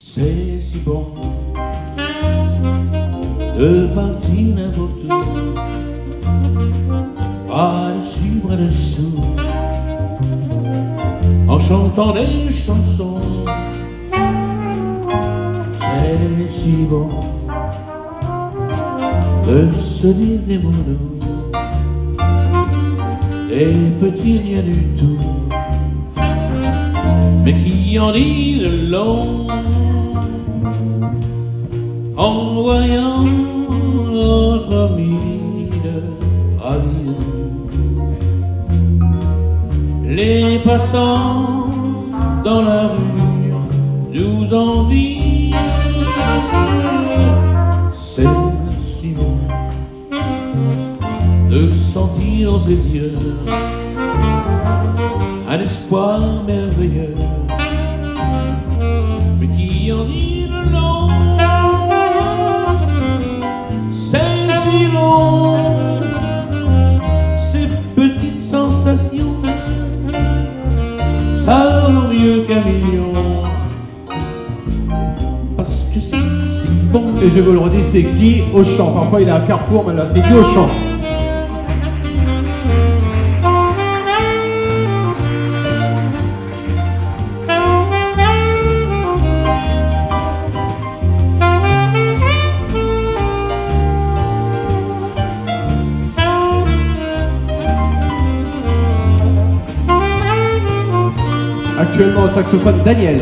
C'est si bon de partir n'importe où, bras dessus, bras dessous, en chantant des chansons. C'est si bon de se dire des mots doux, des petits rien du tout, mais qui en disent long. En voyant notre ami ravi, les passants dans la rue nous envient. C'est si bon de sentir dans ses yeux un espoir merveilleux, mais qui en dit le long. C'est si long, ces petites sensations, ça vaut mieux qu'un million, parce que c'est si bon. Et je vous le redis, c'est Guy Auchan. Parfois il est à Carrefour, mais là c'est Guy Auchan. Actuellement au saxophone, Daniel.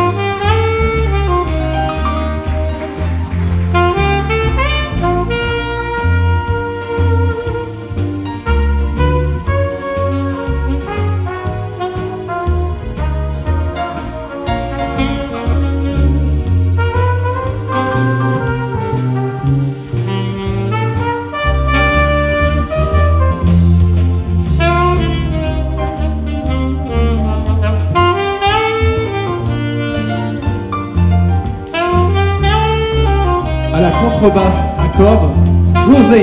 À la contrebasse à cordes, José.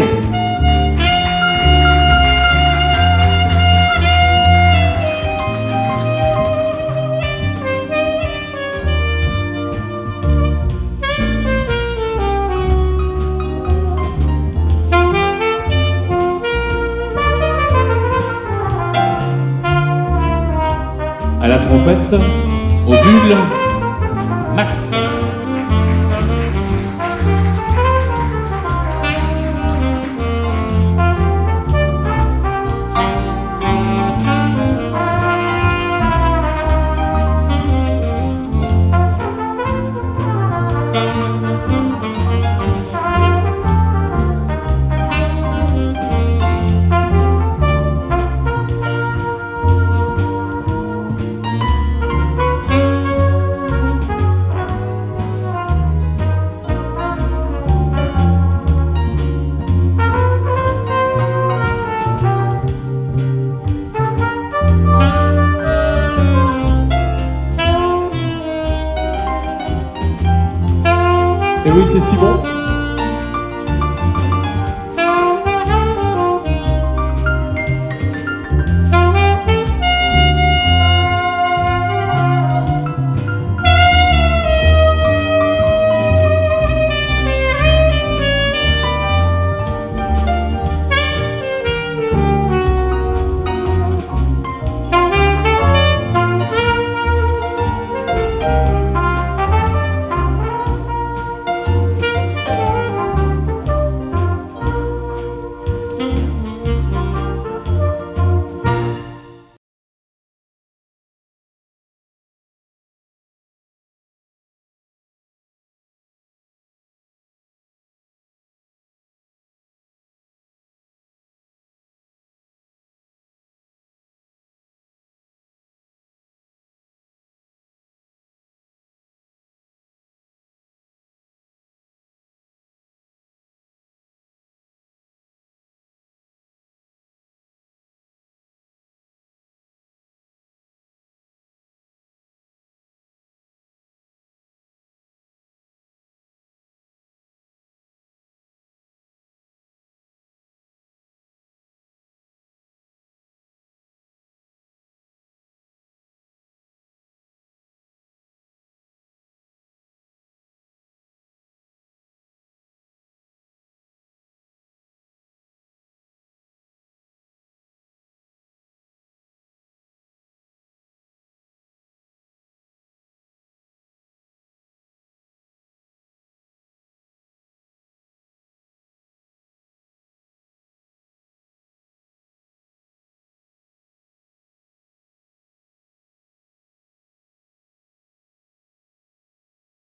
À la trompette, au bugle, Max. Et oui, c'est si bon.